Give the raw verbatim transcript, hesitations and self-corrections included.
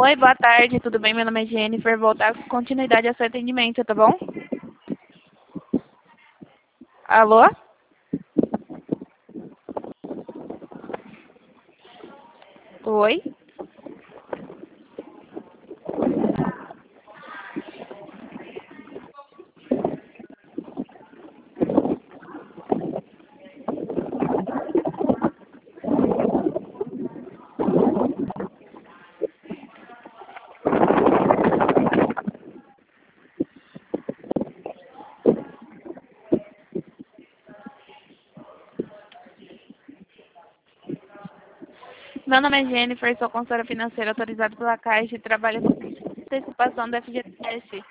Oi, boa tarde, tudo bem? Meu nome é Jennifer, vou dar continuidade ao seu atendimento, tá bom? Alô? Oi? Meu nome é Jennifer, sou consultora financeira autorizada pela Caixa e trabalho com antecipação do F G T S.